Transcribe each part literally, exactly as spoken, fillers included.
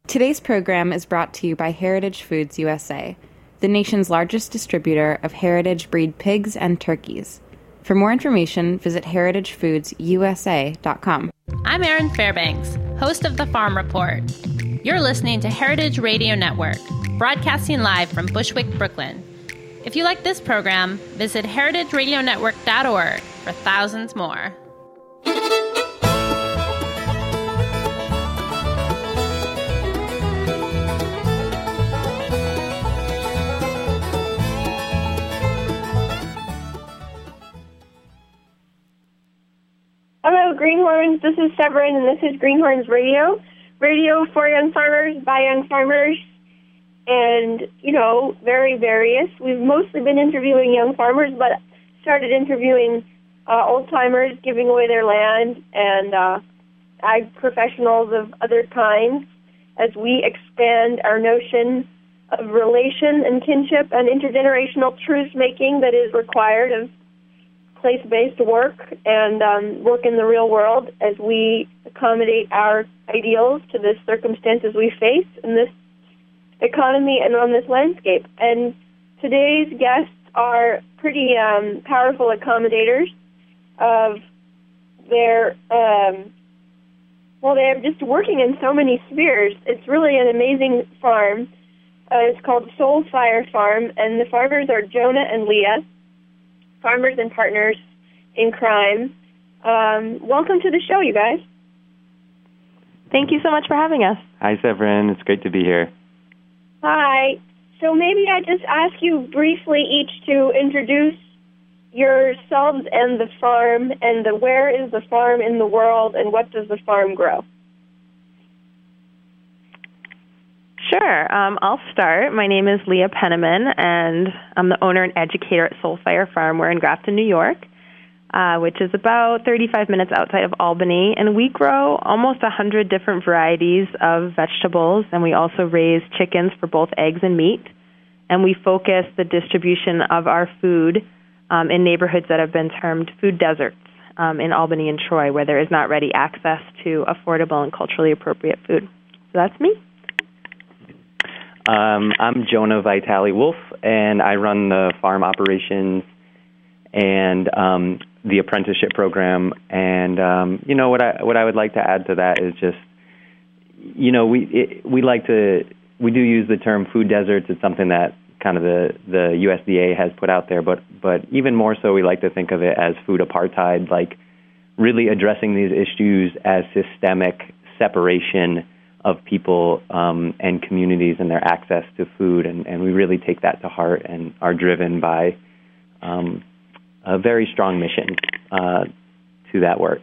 Today's program is brought to you by Heritage Foods U S A, the nation's largest distributor of heritage breed pigs and turkeys. For more information, visit heritage foods u s a dot com. I'm Erin Fairbanks, host of The Farm Report. You're listening to Heritage Radio Network, broadcasting live from Bushwick, Brooklyn. If you like this program, visit heritage radio network dot org for thousands more. Hello, Greenhorns. This is Severin, and this is Greenhorns Radio. Radio for young farmers, by young farmers, and, you know, very various. We've mostly been interviewing young farmers, but started interviewing uh, old-timers giving away their land and uh, ag professionals of other kinds as we expand our notion of relation and kinship and intergenerational truth-making that is required of place-based work and um, work in the real world as we accommodate our ideals to the circumstances we face in this economy and on this landscape. And today's guests are pretty um, powerful accommodators of their, um, well, they're just working in so many spheres. It's really an amazing farm. Uh, it's called Soul Fire Farm, and the farmers are Jonah and Leah, farmers and partners in crime. Um, welcome to the show, you guys. Thank you so much for having us. Hi, Severin. It's great to be here. Hi. So maybe I just ask you briefly each to introduce yourselves and the farm, and the where is the farm in the world, and what does the farm grow? Sure. Um, I'll start. My name is Leah Penniman, and I'm the owner and educator at Soul Fire Farm. We're in Grafton, New York, uh, which is about thirty-five minutes outside of Albany. And we grow almost one hundred different varieties of vegetables, and we also raise chickens for both eggs and meat. And we focus the distribution of our food um, in neighborhoods that have been termed food deserts um, in Albany and Troy, where there is not ready access to affordable and culturally appropriate food. So that's me. Um, I'm Jonah Vitale-Wolf, and I run the farm operations and um, the apprenticeship program. And um, you know what I what I would like to add to that is just, you know, we it, we like to we do use the term food deserts. It's something that kind of the, the U S D A has put out there, but but even more so, we like to think of it as food apartheid, like really addressing these issues as systemic separation of people um, and communities and their access to food, and, and we really take that to heart and are driven by um, a very strong mission uh, to that work.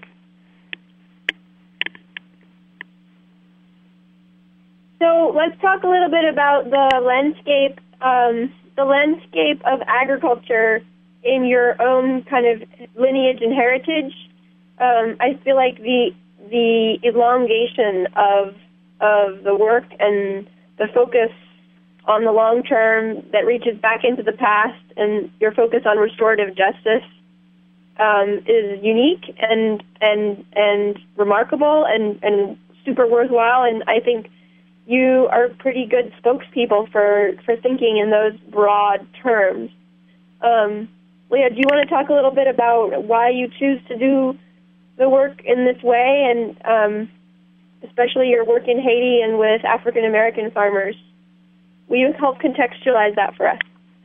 So let's talk a little bit about the landscape, um, the landscape of agriculture in your own kind of lineage and heritage. Um, I feel like the the elongation of of the work and the focus on the long term that reaches back into the past, and your focus on restorative justice um, is unique and and and remarkable and, and super worthwhile. And I think you are pretty good spokespeople for, for thinking in those broad terms. Um, Leah, do you want to talk a little bit about why you choose to do the work in this way, and um, especially your work in Haiti and with African-American farmers? Will you help contextualize that for us?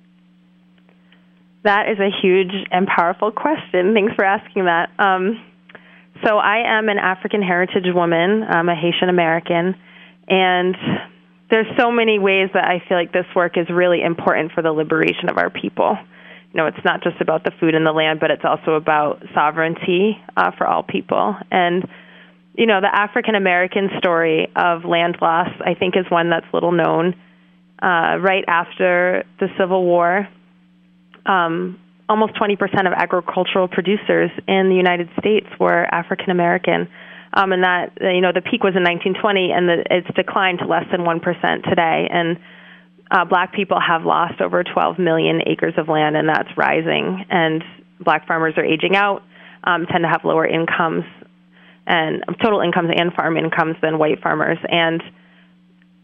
That is a huge and powerful question. Thanks for asking that. Um, so I am an African heritage woman. I'm a Haitian American, and there's so many ways that I feel like this work is really important for the liberation of our people. You know, it's not just about the food and the land, but it's also about sovereignty uh, for all people. And you know, the African-American story of land loss, I think, is one that's little known. Uh, right after the Civil War, um, almost twenty percent of agricultural producers in the United States were African-American. Um, and that, you know, the peak was in nineteen twenty, and the, it's declined to less than one percent today. And uh, black people have lost over twelve million acres of land, and that's rising. And black farmers are aging out, um, tend to have lower incomes and total incomes and farm incomes than white farmers. And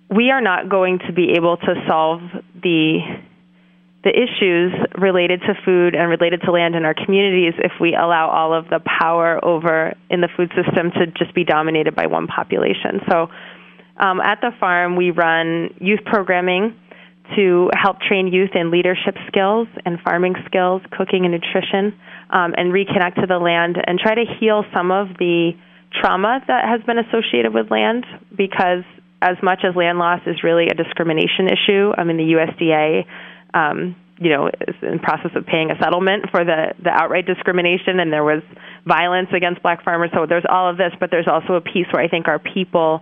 we are not going to be able to solve the the issues related to food and related to land in our communities if we allow all of the power over in the food system to just be dominated by one population. So um, at the farm, we run youth programming to help train youth in leadership skills and farming skills, cooking and nutrition, um, and reconnect to the land and try to heal some of the trauma that has been associated with land, because as much as land loss is really a discrimination issue, I mean, the U S D A Um, you know, is in the process of paying a settlement for the, the outright discrimination, and there was violence against black farmers. So there's all of this, but there's also a piece where I think our people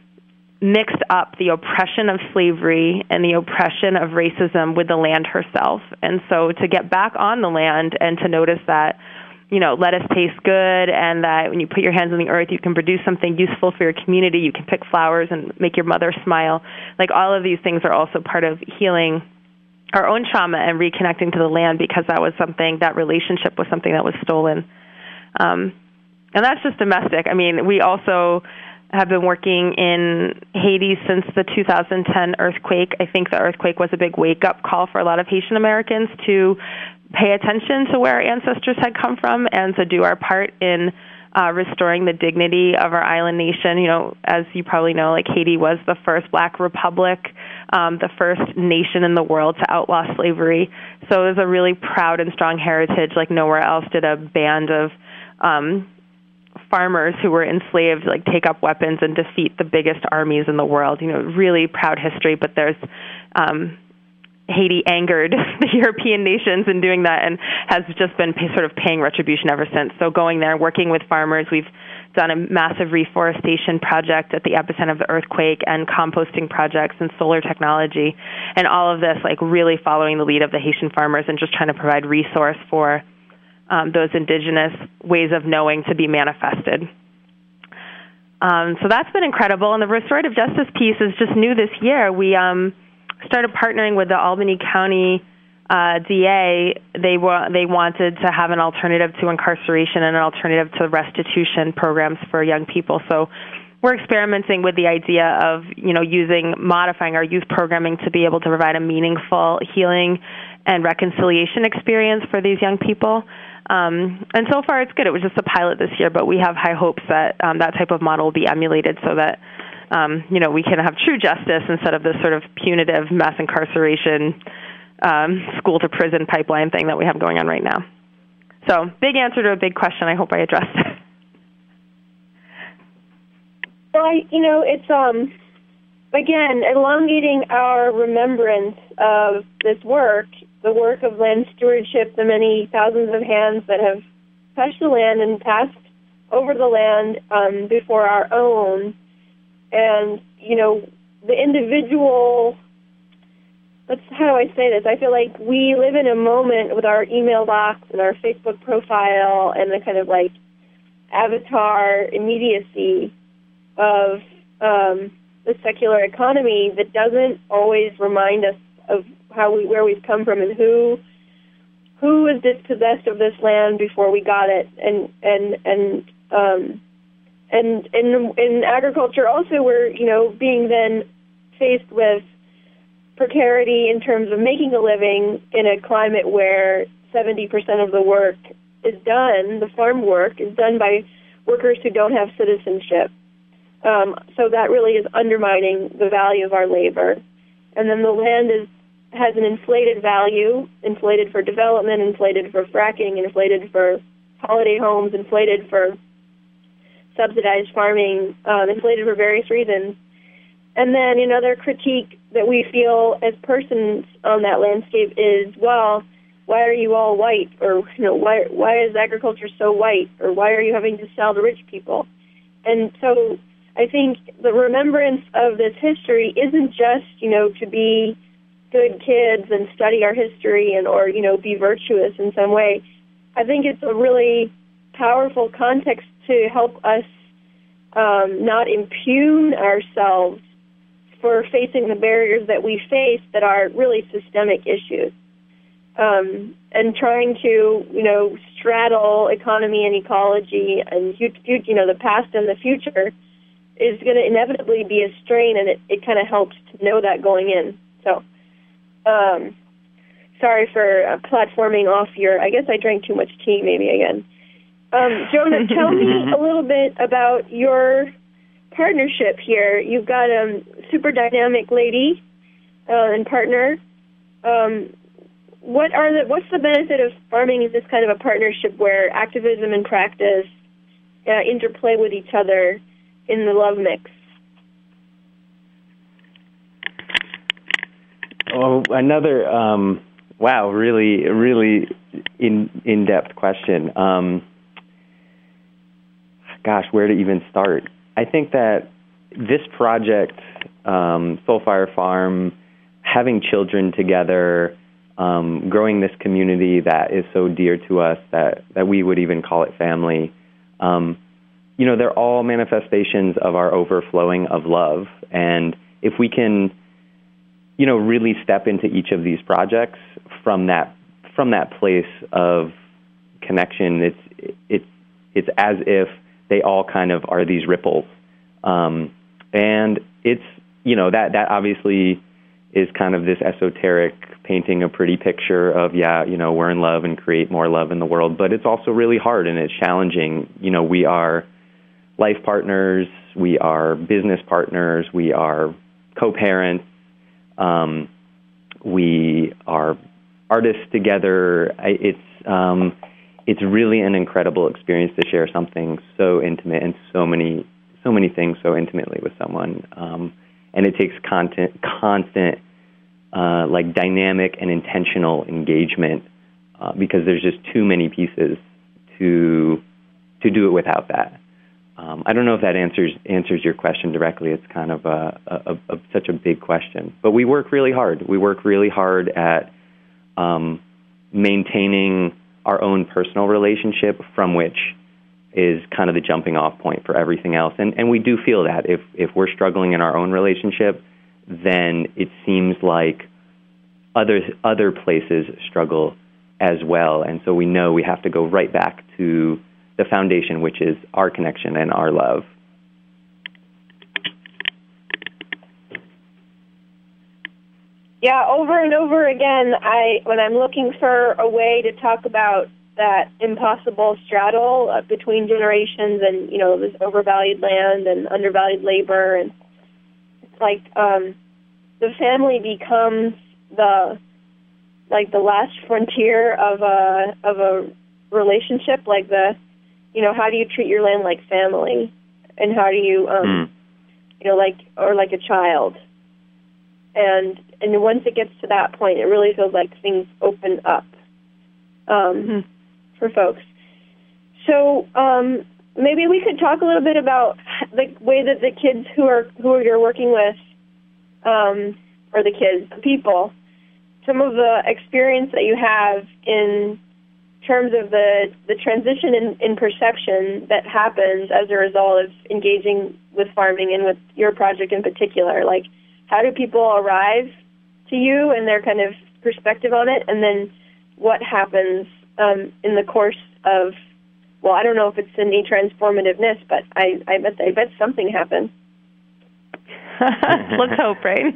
mixed up the oppression of slavery and the oppression of racism with the land herself. And so to get back on the land and to notice that, you know, lettuce tastes good, and that when you put your hands on the earth, you can produce something useful for your community. You can pick flowers and make your mother smile. Like, all of these things are also part of healing our own trauma and reconnecting to the land, because that was something, that relationship was something that was stolen. Um, and that's just domestic. I mean, we also have been working in Haiti since the two thousand ten earthquake. I think the earthquake was a big wake-up call for a lot of Haitian Americans to pay attention to where our ancestors had come from and to do our part in uh, restoring the dignity of our island nation. You know, as you probably know, like, Haiti was the first black republic, um, the first nation in the world to outlaw slavery. So it was a really proud and strong heritage. Like, nowhere else did a band of um, farmers who were enslaved like take up weapons and defeat the biggest armies in the world. You know, really proud history. But there's um, Haiti angered the European nations in doing that, and has just been pay, sort of paying retribution ever since. So going there, working with farmers, we've done a massive reforestation project at the epicenter of the earthquake, and composting projects and solar technology, and all of this, like, really following the lead of the Haitian farmers and just trying to provide resource for um, those indigenous ways of knowing to be manifested. Um, so that's been incredible. And the restorative justice piece is just new this year. We um, started partnering with the Albany County uh, D A. They wa- they wanted to have an alternative to incarceration and an alternative to restitution programs for young people. So we're experimenting with the idea of, you know, using, modifying our youth programming to be able to provide a meaningful healing and reconciliation experience for these young people. Um, and so far it's good. It was just a pilot this year, but we have high hopes that um, that type of model will be emulated so that Um, you know, we can have true justice instead of this sort of punitive mass incarceration, um, school to prison pipeline thing that we have going on right now. So, big answer to a big question. I hope I addressed it. Well, I, you know, it's, um, again, elongating our remembrance of this work, the work of land stewardship, the many thousands of hands that have touched the land and passed over the land um, before our own. And, you know, the individual, let's, how do I say this? I feel like we live in a moment with our email box and our Facebook profile and the kind of, like, avatar immediacy of um, the secular economy that doesn't always remind us of how we, where we've come from and who who was dispossessed of this land before we got it. And, and, and, um, And in in agriculture also, we're, you know, being then faced with precarity in terms of making a living in a climate where seventy percent of the work is done, the farm work is done by workers who don't have citizenship. Um, so that really is undermining the value of our labor. And then the land is has an inflated value, inflated for development, inflated for fracking, inflated for holiday homes, inflated for subsidized farming, um, inflated for various reasons. And then another critique that we feel as persons on that landscape is, well, why are you all white? Or, you know, why why is agriculture so white? Or why are you having to sell to rich people? And so I think the remembrance of this history isn't just, you know, to be good kids and study our history and, or, you know, be virtuous in some way. I think it's a really powerful context to help us um, not impugn ourselves for facing the barriers that we face that are really systemic issues, um, and trying to, you know, straddle economy and ecology and, you know, the past and the future is going to inevitably be a strain, and it, it kind of helps to know that going in. So, um, sorry for uh, platforming off your, I guess I drank too much tea maybe again. Um, Jonah, tell me a little bit about your partnership here. You've got a super dynamic lady uh, and partner. Um, what are the what's the benefit of farming as this kind of a partnership where activism and practice uh, interplay with each other in the love mix? Oh, another um, wow, really, really in in depth question. Um, gosh, where to even start? I think that this project, um, Soulfire Farm, having children together, um, growing this community that is so dear to us that, that we would even call it family, um, you know, they're all manifestations of our overflowing of love. And if we can, you know, really step into each of these projects from that from that place of connection, it's it's it's as if they all kind of are these ripples. Um, and it's, you know, that, that obviously is kind of this esoteric painting a pretty picture of, yeah, you know, we're in love and create more love in the world. But it's also really hard and it's challenging. You know, we are life partners, we are business partners, we are co-parents, um, we are artists together. I, it's, um, it's really an incredible experience to share something so intimate and so many, so many things so intimately with someone. Um, and it takes content, constant, uh, like dynamic and intentional engagement uh, because there's just too many pieces to to do it without that. Um, I don't know if that answers answers your question directly. It's kind of a, a, a, such a big question, but we work really hard. We work really hard at um, maintaining our own personal relationship, from which is kind of the jumping off point for everything else. And and we do feel that if, if we're struggling in our own relationship, then it seems like other other places struggle as well. And so we know we have to go right back to the foundation, which is our connection and our love. Yeah, over and over again, I when I'm looking for a way to talk about that impossible straddle uh, between generations and, you know, this overvalued land and undervalued labor, and it's like um, the family becomes the like the last frontier of a of a relationship. Like the, you know, how do you treat your land like family, and how do you, um, mm. you know, like or like a child. And and once it gets to that point, it really feels like things open up um, mm-hmm. for folks. So um, maybe we could talk a little bit about the way that the kids who are who you're working with, um, or the kids, the people, some of the experience that you have in terms of the, the transition in, in perception that happens as a result of engaging with farming and with your project in particular. Like, how do people arrive to you and their kind of perspective on it? And then what happens um, in the course of, well, I don't know if it's any transformativeness, but I, I bet I bet something happened. Let's hope, right?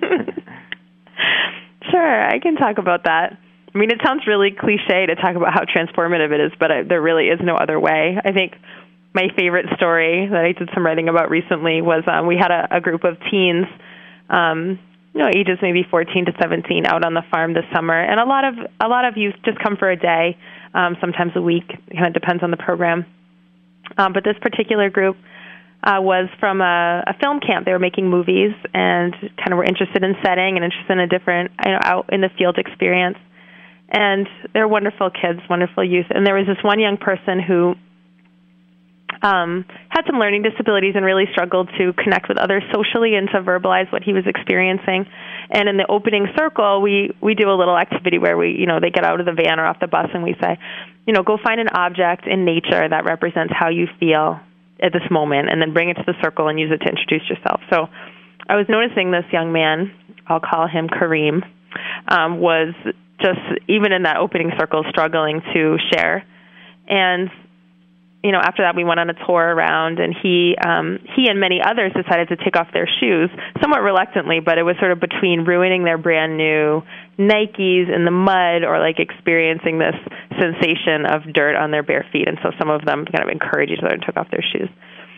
Sure, I can talk about that. I mean, it sounds really cliche to talk about how transformative it is, but I, there really is no other way. I think my favorite story that I did some writing about recently was um, we had a, a group of teens, um, you know, ages maybe fourteen to seventeen, out on the farm this summer, and a lot of a lot of youth just come for a day, um, sometimes a week. It kind of depends on the program. Um, but this particular group uh, was from a, a film camp. They were making movies and kind of were interested in setting and interested in a different, you know, out in the field experience. And they're wonderful kids, wonderful youth. And there was this one young person who um, had some learning disabilities and really struggled to connect with others socially and to verbalize what he was experiencing. And in the opening circle, we, we do a little activity where we, you know, they get out of the van or off the bus and we say, you know, go find an object in nature that represents how you feel at this moment, and then bring it to the circle and use it to introduce yourself. So I was noticing this young man, I'll call him Kareem, um, was just, even in that opening circle, struggling to share. And you know, after that we went on a tour around, and he um, he and many others decided to take off their shoes, somewhat reluctantly, but it was sort of between ruining their brand new Nikes in the mud or like experiencing this sensation of dirt on their bare feet. And so some of them kind of encouraged each other and took off their shoes.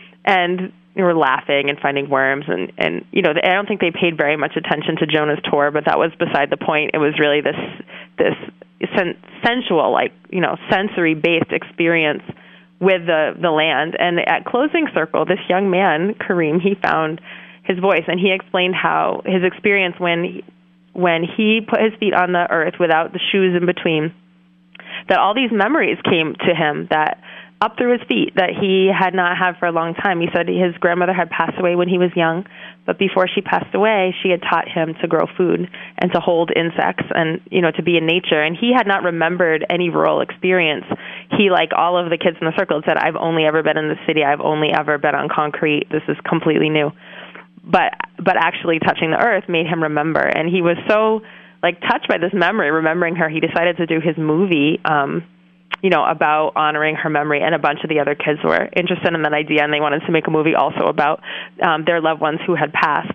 And they were laughing and finding worms, and, and you know, I don't think they paid very much attention to Jonah's tour, but that was beside the point. It was really this this sen- sensual, like, you know, sensory-based experience with the, the land. And at Closing Circle, this young man, Kareem, he found his voice, and he explained how his experience when he, when he put his feet on the earth without the shoes in between, that all these memories came to him that up through his feet that he had not had for a long time. He said his grandmother had passed away when he was young, but before she passed away, she had taught him to grow food and to hold insects and, you know, to be in nature. And he had not remembered any rural experience. He, like all of the kids in the circle, said, I've only ever been in the city. I've only ever been on concrete. This is completely new. But but actually touching the earth made him remember. And he was so, like, touched by this memory, remembering her, he decided to do his movie, um, you know, about honoring her memory, and a bunch of the other kids were interested in that idea, and they wanted to make a movie also about um, their loved ones who had passed.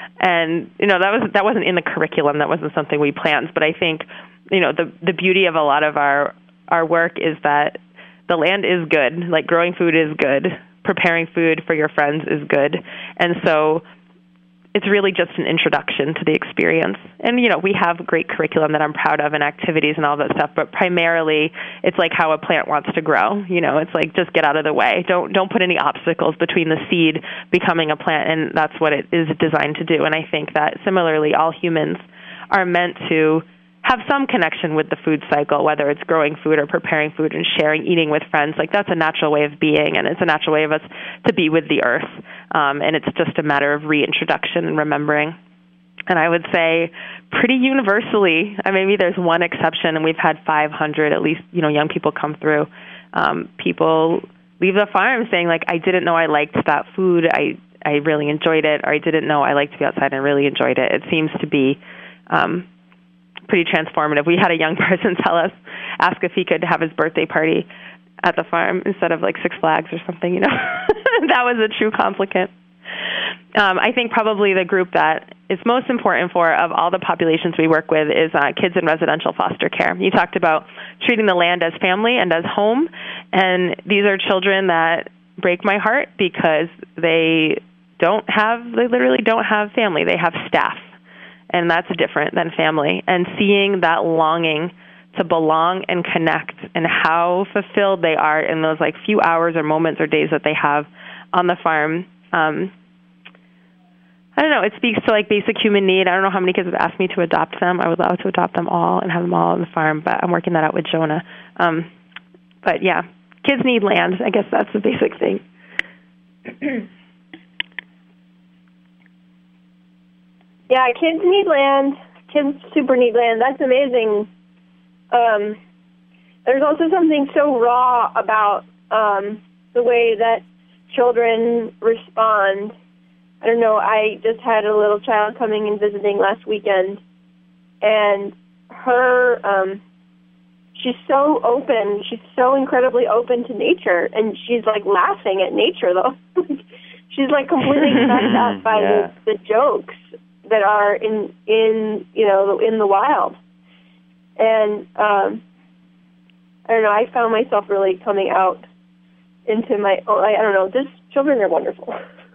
And, you know, that was that wasn't in the curriculum. That wasn't something we planned. But I think, you know, the the beauty of a lot of our, our work is that the land is good. Like, growing food is good. Preparing food for your friends is good. And so it's really just an introduction to the experience. And, you know, we have a great curriculum that I'm proud of and activities and all that stuff, but primarily it's like how a plant wants to grow. You know, it's like, just get out of the way. Don't don't put any obstacles between the seed becoming a plant, and that's what it is designed to do. And I think that similarly, all humans are meant to have some connection with the food cycle, whether it's growing food or preparing food and sharing, eating with friends. Like, that's a natural way of being, and it's a natural way of us to be with the earth. Um, and it's just a matter of reintroduction and remembering. And I would say pretty universally, I mean, maybe there's one exception, and we've had five hundred at least, you know, young people come through. Um, people leave the farm saying, like, I didn't know I liked that food. I, I really enjoyed it, or I didn't know I liked to be outside and really enjoyed it. It seems to be um, pretty transformative. We had a young person tell us, ask if he could have his birthday party at the farm instead of like Six Flags or something, you know. That was a true compliment. Um, I think probably the group that is most important for, of all the populations we work with, is uh, kids in residential foster care. You talked about treating the land as family and as home, and these are children that break my heart because they don't have, they literally don't have family. They have staff. And that's different than family. And seeing that longing to belong and connect, and how fulfilled they are in those like few hours or moments or days that they have on the farm. Um, I don't know, it speaks to like basic human need. I don't know how many kids have asked me to adopt them. I would love to adopt them all and have them all on the farm, but I'm working that out with Jonah. Um, but yeah, kids need land. I guess that's the basic thing. Yeah, kids need land. Kids super need land. That's amazing. Um, there's also something so raw about um, the way that children respond. I don't know, I just had a little child coming and visiting last weekend, and her, um, she's so open. She's so incredibly open to nature, and she's, like, laughing at nature, though. She's, like, completely sucked up by yeah. the, the jokes that are in, in you know, in the wild. And, um, I don't know, I found myself really coming out into my, oh, I, I don't know, just children are wonderful.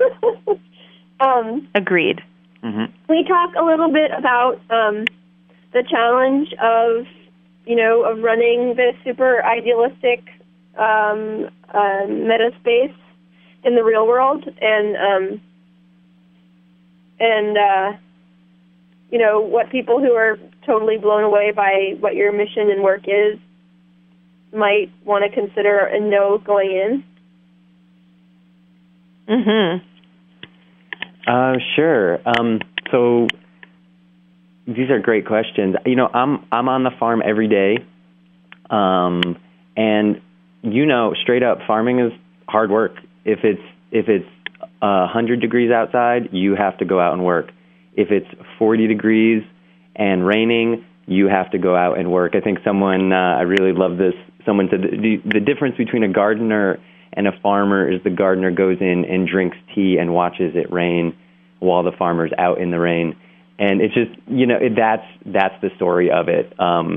um, Agreed. Mm-hmm. We talk a little bit about um, the challenge of, you know, of running this super idealistic um, uh, meta space in the real world, and, um, and, uh, you know, what people who are totally blown away by what your mission and work is might want to consider and know going in? Mm-hmm. Uh, sure. Um, so these are great questions. You know, I'm I'm on the farm every day, um, and you know, straight up, farming is hard work. If it's if it's a hundred degrees outside, you have to go out and work. If it's forty degrees and raining, you have to go out and work. I think someone, uh, I really love this, someone said the, the difference between a gardener and a farmer is the gardener goes in and drinks tea and watches it rain while the farmer's out in the rain. And it's just, you know, it, that's that's the story of it. Um,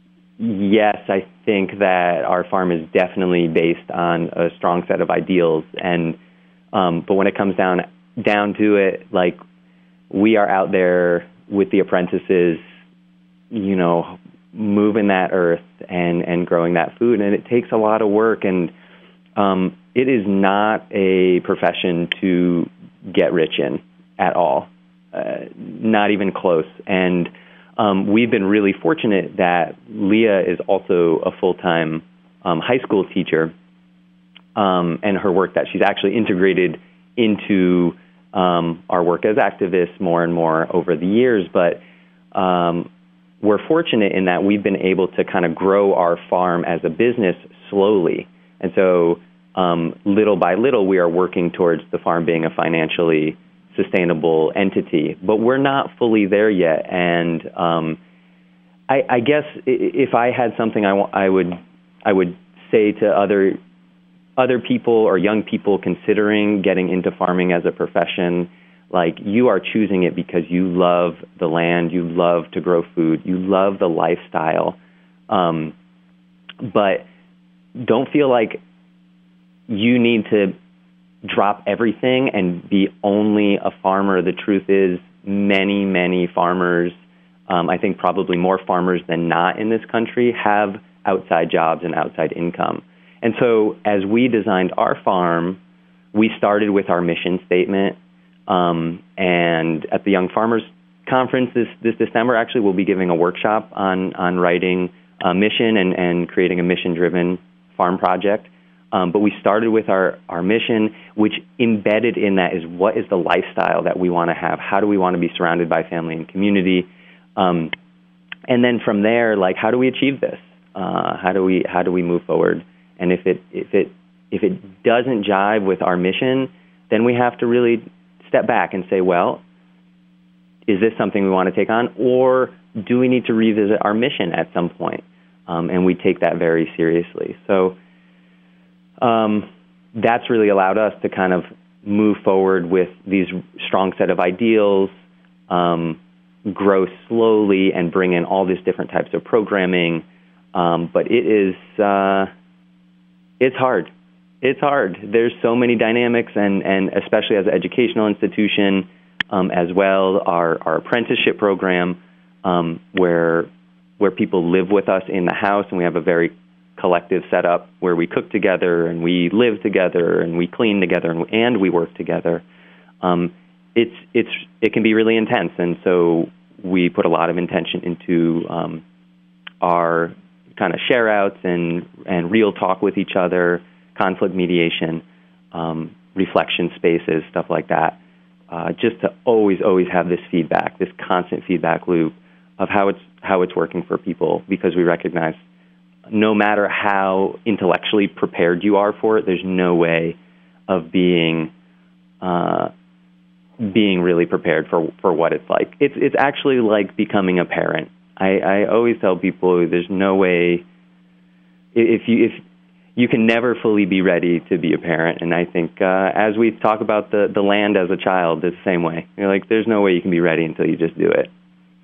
yes, I think that our farm is definitely based on a strong set of ideals, and um, but when it comes down down to it, like, we are out there with the apprentices, you know, moving that earth and, and growing that food, and it takes a lot of work, and um, it is not a profession to get rich in at all, uh, not even close. And um, we've been really fortunate that Leah is also a full-time um, high school teacher, um, and her work that she's actually integrated into um, our work as activists more and more over the years. But um, we're fortunate in that we've been able to kind of grow our farm as a business slowly. And so um, little by little, we are working towards the farm being a financially sustainable entity. But we're not fully there yet. And um, I, I guess if I had something I, w- I would I would say to other other people or young people considering getting into farming as a profession, like, you are choosing it because you love the land, you love to grow food, you love the lifestyle. Um, but don't feel like you need to drop everything and be only a farmer. The truth is, many, many farmers, um, I think probably more farmers than not in this country, have outside jobs and outside income. And so as we designed our farm, we started with our mission statement. Um, and at the Young Farmers Conference this, this December, actually, we'll be giving a workshop on, on writing a mission and, and creating a mission-driven farm project. Um, but we started with our, our mission, which embedded in that is, what is the lifestyle that we want to have? How do we want to be surrounded by family and community? Um, and then from there, like, how do we achieve this? Uh, how do we how do we move forward? And if it if it if it doesn't jive with our mission, then we have to really step back and say, well, is this something we want to take on, or do we need to revisit our mission at some point? Um, and we take that very seriously. So um, that's really allowed us to kind of move forward with these strong set of ideals, um, grow slowly, and bring in all these different types of programming. Um, but it is uh, it's hard. It's hard. There's so many dynamics, and, and especially as an educational institution, um, as well, our, our apprenticeship program, um, where where people live with us in the house, and we have a very collective setup where we cook together, and we live together, and we clean together, and, and we work together. Um, it's it's it can be really intense, and so we put a lot of intention into um, our kind of share outs and and real talk with each other, conflict mediation, um, reflection spaces, stuff like that, uh, just to always, always have this feedback, this constant feedback loop of how it's how it's working for people, because we recognize no matter how intellectually prepared you are for it, there's no way of being uh, being really prepared for, for what it's like. It's it's actually like becoming a parent. I, I always tell people there's no way, if you if you can never fully be ready to be a parent. And I think uh, as we talk about the, the land as a child, it's the same way. You're like, there's no way you can be ready until you just do it.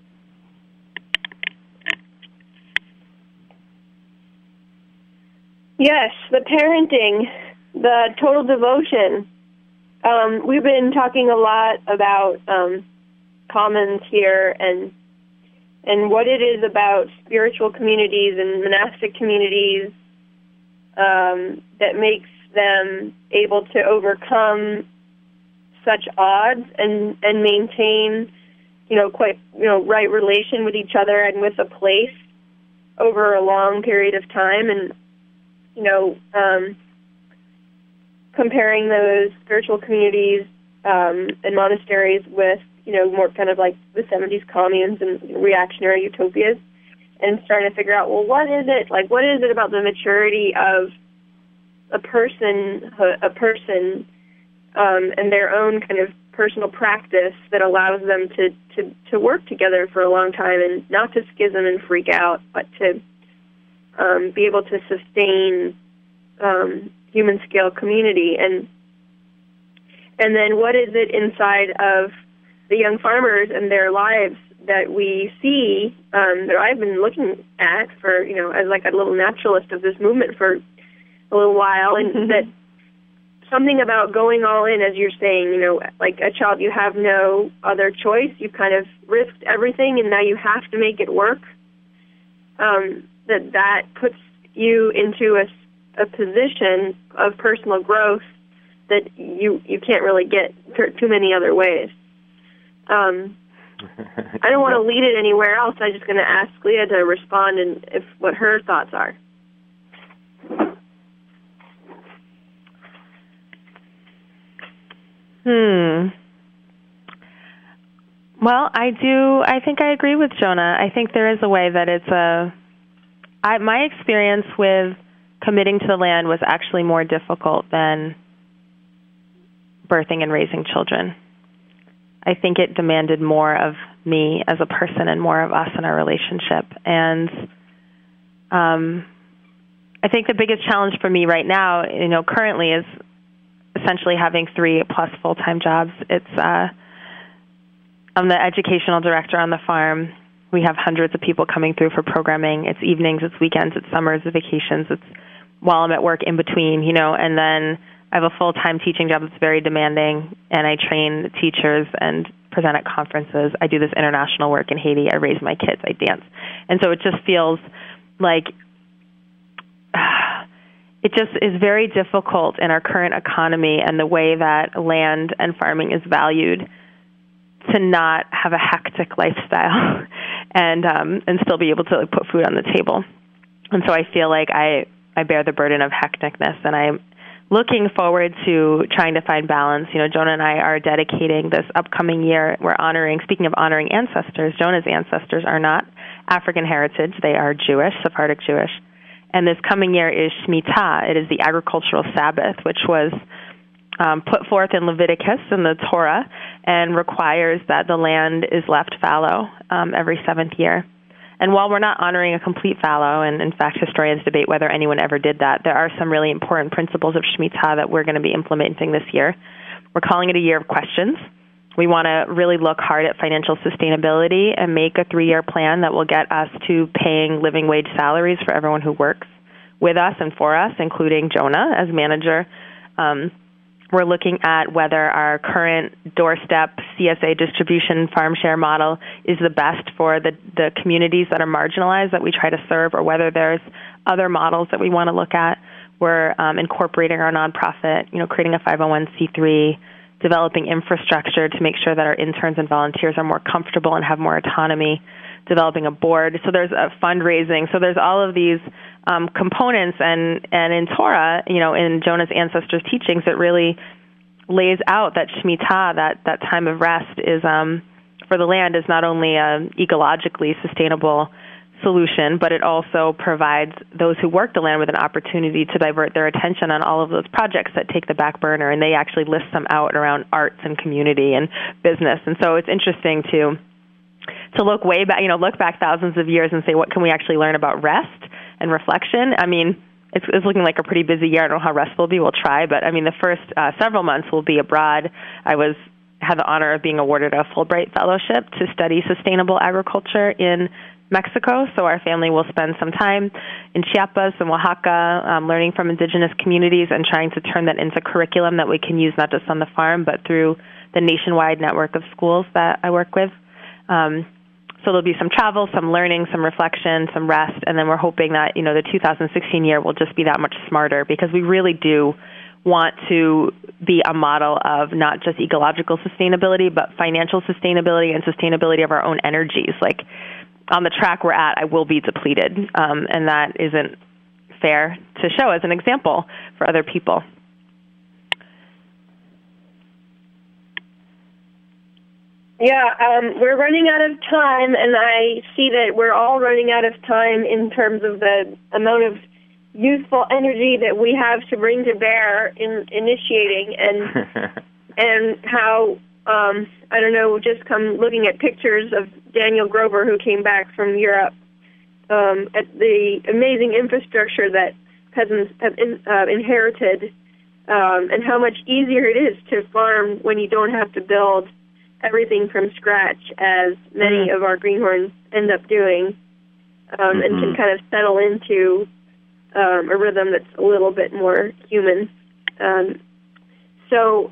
Yes, the parenting, the total devotion. Um, we've been talking a lot about um, commons here and and what it is about spiritual communities and monastic communities um, that makes them able to overcome such odds and, and maintain, you know, quite, you know, right relation with each other and with a place over a long period of time. And, you know, um, comparing those spiritual communities um, and monasteries with, you know, more kind of like the seventies communes and reactionary utopias, and starting to figure out, well, what is it, like, what is it about the maturity of a person, a person, um, and their own kind of personal practice that allows them to, to, to work together for a long time and not to schism and freak out, but to um, be able to sustain um, human scale community. And and then what is it inside of the young farmers and their lives that we see, um, that I've been looking at for, you know, as like a little naturalist of this movement for a little while, and mm-hmm. that something about going all in, as you're saying, you know, like a child, you have no other choice. You kind of risked everything, and now you have to make it work. Um, that that puts you into a, a position of personal growth that you you can't really get too many other ways. Um, I don't want to lead it anywhere else. I'm just going to ask Leah to respond and if what her thoughts are. Hmm. Well, I do. I think I agree with Jonah. I think there is a way that it's a. I, my experience with committing to the land was actually more difficult than birthing and raising children. I think it demanded more of me as a person and more of us in our relationship. And um, I think the biggest challenge for me right now, you know, currently is essentially having three plus full-time jobs. It's uh, I'm the educational director on the farm. We have hundreds of people coming through for programming. It's evenings, it's weekends, it's summers, it's vacations. It's while I'm at work in between, you know, and then I have a full-time teaching job that's very demanding, and I train teachers and present at conferences. I do this international work in Haiti. I raise my kids. I dance. And so it just feels like uh, it just is very difficult in our current economy and the way that land and farming is valued to not have a hectic lifestyle and um, and still be able to like, put food on the table. And so I feel like I, I bear the burden of hecticness, and I'm looking forward to trying to find balance. You know, Jonah and I are dedicating this upcoming year. We're honoring, speaking of honoring ancestors, Jonah's ancestors are not African heritage. They are Jewish, Sephardic Jewish. And this coming year is Shemitah. It is the agricultural Sabbath, which was um, put forth in Leviticus in the Torah and requires that the land is left fallow um, every seventh year. And while we're not honoring a complete fallow, and in fact historians debate whether anyone ever did that, there are some really important principles of Shemitah that we're going to be implementing this year. We're calling it a year of questions. We want to really look hard at financial sustainability and make a three-year plan that will get us to paying living wage salaries for everyone who works with us and for us, including Jonah as manager. Um, We're looking at whether our current doorstep C S A distribution farm share model is the best for the, the communities that are marginalized that we try to serve, or whether there's other models that we want to look at. We're um, incorporating our nonprofit, you know, creating a five oh one c three, developing infrastructure to make sure that our interns and volunteers are more comfortable and have more autonomy, developing a board. So there's a fundraising. So there's all of these um, components, and, and in Torah, you know, in Jonah's ancestors' teachings, it really lays out that Shemitah, that, that time of rest, is um, for the land is not only an ecologically sustainable solution, but it also provides those who work the land with an opportunity to divert their attention on all of those projects that take the back burner, and they actually list them out around arts and community and business. And so it's interesting to to look way back, you know, look back thousands of years and say, what can we actually learn about rest and reflection? I mean, it's, it's looking like a pretty busy year. I don't know how restful it'll be. We'll try. But, I mean, the first uh, several months will be abroad. I was had the honor of being awarded a Fulbright Fellowship to study sustainable agriculture in Mexico. So our family will spend some time in Chiapas and Oaxaca um, learning from indigenous communities and trying to turn that into curriculum that we can use not just on the farm, but through the nationwide network of schools that I work with. Um, so there'll be some travel, some learning, some reflection, some rest, and then we're hoping that, you know, the two thousand sixteen year will just be that much smarter, because we really do want to be a model of not just ecological sustainability, but financial sustainability and sustainability of our own energies. Like, on the track we're at, I will be depleted, um, and that isn't fair to show as an example for other people. Yeah, um, we're running out of time, and I see that we're all running out of time in terms of the amount of youthful energy that we have to bring to bear in initiating, and and how, um, I don't know, just come looking at pictures of Daniel Grover, who came back from Europe, um, at the amazing infrastructure that peasants have in, uh, inherited, um, and how much easier it is to farm when you don't have to build everything from scratch, as many of our greenhorns end up doing, um, mm-hmm. and can kind of settle into um, a rhythm that's a little bit more human. Um, so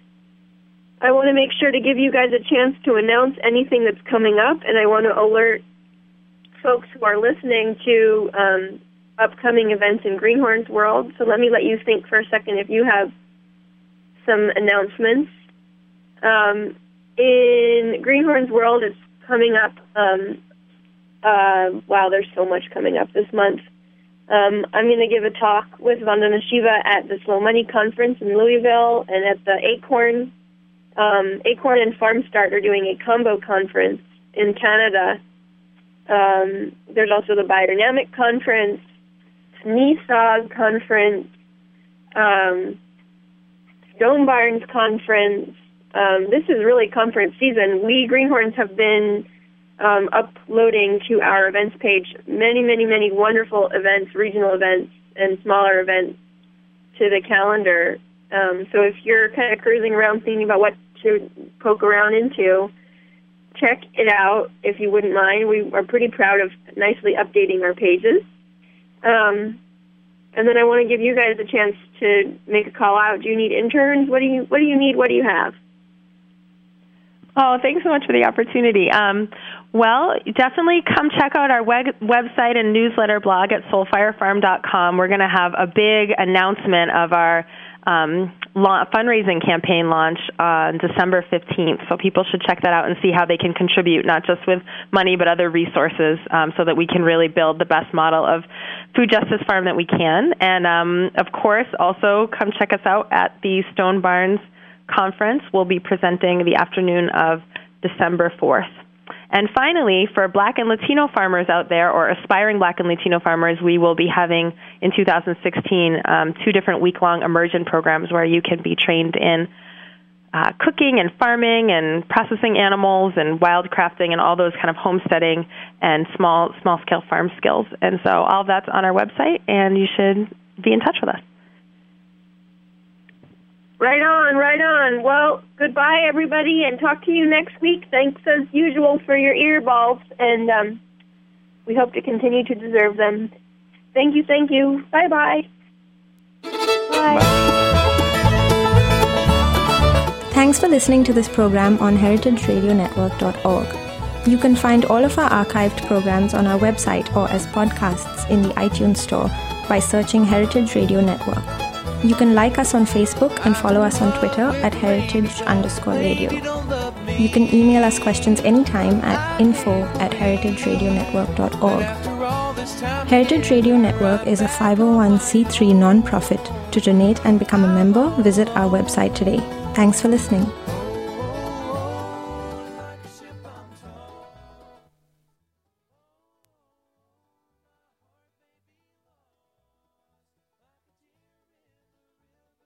I want to make sure to give you guys a chance to announce anything that's coming up, and I want to alert folks who are listening to um, upcoming events in Greenhorn's World. So let me let you think for a second if you have some announcements. Um, in Greenhorn's World, it's coming up, um, uh, wow, there's so much coming up this month. Um, I'm going to give a talk with Vandana Shiva at the Slow Money Conference in Louisville, and at the Acorn. Um, Acorn and FarmStart are doing a combo conference in Canada. Um, there's also the Biodynamic Conference, N I S O G Conference, um, Stone Barns Conference. Um, this is really conference season. We Greenhorns have been um, uploading to our events page many, many, many wonderful events, regional events, and smaller events to the calendar. Um, so if you're kind of cruising around thinking about what to poke around into, check it out if you wouldn't mind. We are pretty proud of nicely updating our pages. Um, and then I want to give you guys a chance to make a call out. Do you need interns? What do you What do you need? What do you have? Oh, thanks so much for the opportunity. Um, well, definitely come check out our web- website and newsletter blog at soul fire farm dot com. We're going to have a big announcement of our um, la- fundraising campaign launch on December fifteenth, so people should check that out and see how they can contribute, not just with money but other resources, um, so that we can really build the best model of food justice farm that we can. And, um, of course, also come check us out at the Stone Barns Conference. We'll be presenting the afternoon of December fourth. And finally, for Black and Latino farmers out there, or aspiring Black and Latino farmers, we will be having in two thousand sixteen um, two different week-long immersion programs where you can be trained in uh, cooking and farming and processing animals and wildcrafting and all those kind of homesteading and small small-scale farm skills. And so all of that's on our website, and you should be in touch with us. Right on, right on. Well, goodbye, everybody, and talk to you next week. Thanks, as usual, for your earballs, and um, we hope to continue to deserve them. Thank you, thank you. Bye-bye. Bye. Thanks for listening to this program on heritage radio network dot org. You can find all of our archived programs on our website or as podcasts in the iTunes Store by searching Heritage Radio Network. You can like us on Facebook and follow us on Twitter at heritage underscore radio. You can email us questions anytime at info at heritage radio network dot org. Heritage Radio Network is a five oh one c three nonprofit. To donate and become a member, visit our website today. Thanks for listening.